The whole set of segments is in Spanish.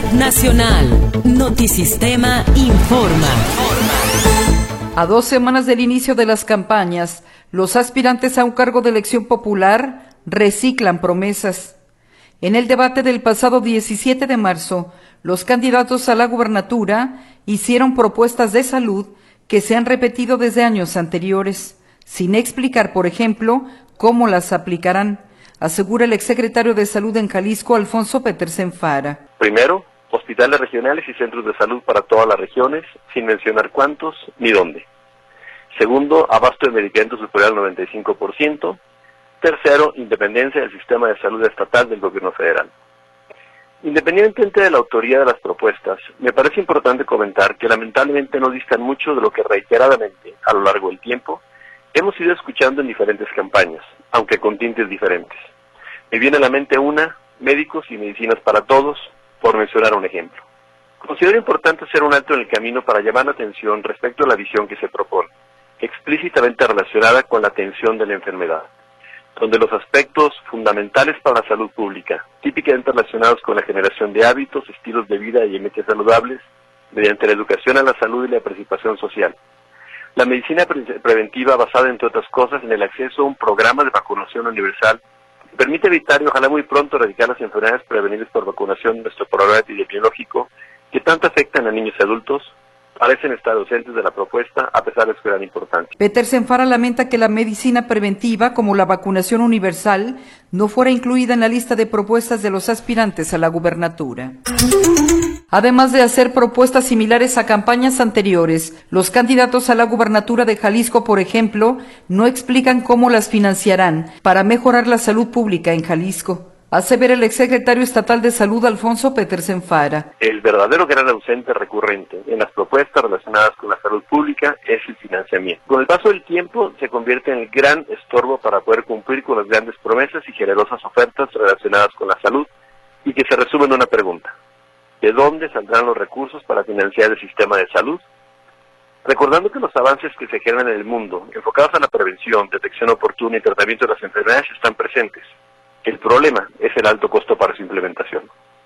Nacional. Notisistema informa. A 2 semanas del inicio de las campañas, los aspirantes a un cargo de elección popular reciclan promesas. En el debate del pasado 17 de marzo, los candidatos a la gubernatura hicieron propuestas de salud que se han repetido desde años anteriores, sin explicar, por ejemplo, cómo las aplicarán, asegura el exsecretario de Salud en Jalisco, Alfonso Petersen Fara. Primero, hospitales regionales y centros de salud para todas las regiones, sin mencionar cuántos ni dónde. Segundo, abasto de medicamentos superior al 95%. Tercero, independencia del sistema de salud estatal del gobierno federal. Independientemente de la autoría de las propuestas, me parece importante comentar que lamentablemente no distan mucho de lo que reiteradamente, a lo largo del tiempo, hemos ido escuchando en diferentes campañas, aunque con tintes diferentes. Me viene a la mente una, médicos y medicinas para todos, por mencionar un ejemplo. Considero importante hacer un alto en el camino para llamar la atención respecto a la visión que se propone, explícitamente relacionada con la atención de la enfermedad, donde los aspectos fundamentales para la salud pública, típicamente relacionados con la generación de hábitos, estilos de vida y metas saludables, mediante la educación a la salud y la participación social. La medicina preventiva basada, entre otras cosas, en el acceso a un programa de vacunación universal que permite evitar y ojalá muy pronto erradicar las enfermedades prevenibles por vacunación de nuestro programa epidemiológico que tanto afectan a niños y adultos, parecen estar ausentes de la propuesta a pesar de su gran importancia. Petersen Fara lamenta que la medicina preventiva, como la vacunación universal, no fuera incluida en la lista de propuestas de los aspirantes a la gubernatura. Además de hacer propuestas similares a campañas anteriores, los candidatos a la gubernatura de Jalisco, por ejemplo, no explican cómo las financiarán para mejorar la salud pública en Jalisco, asevera el exsecretario estatal de Salud, Alfonso Petersen Fara. El verdadero gran ausente recurrente en las propuestas relacionadas con la salud pública es el financiamiento. Con el paso del tiempo se convierte en el gran estorbo para poder cumplir con las grandes promesas y generosas ofertas relacionadas con la salud y que se resumen en una pregunta. ¿De dónde saldrán los recursos para financiar el sistema de salud? Recordando que los avances que se generan en el mundo, enfocados a la prevención, detección oportuna y tratamiento de las enfermedades, están presentes. El problema es el alto costo para su implementación.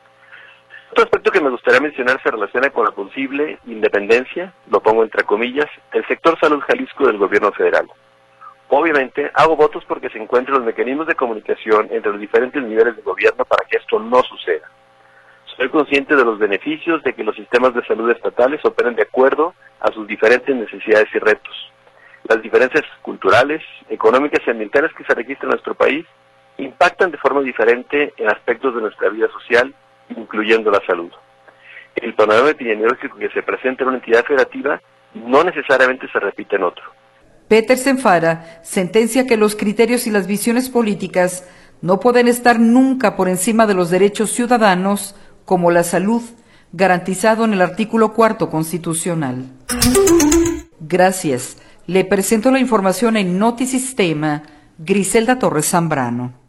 Otro aspecto que me gustaría mencionar se relaciona con la posible independencia, lo pongo entre comillas, del sector salud Jalisco del gobierno federal. Obviamente, hago votos porque se encuentren los mecanismos de comunicación entre los diferentes niveles de gobierno para que esto no suceda. Soy consciente de los beneficios de que los sistemas de salud estatales operen de acuerdo a sus diferentes necesidades y retos. Las diferencias culturales, económicas y ambientales que se registran en nuestro país impactan de forma diferente en aspectos de nuestra vida social, incluyendo la salud. El panorama epidemiológico que se presenta en una entidad federativa no necesariamente se repite en otro. Petersen Fara sentencia que los criterios y las visiones políticas no pueden estar nunca por encima de los derechos ciudadanos, como la salud, garantizado en el artículo 4 constitucional. Gracias. Le presento la información en Notisistema, Griselda Torres Zambrano.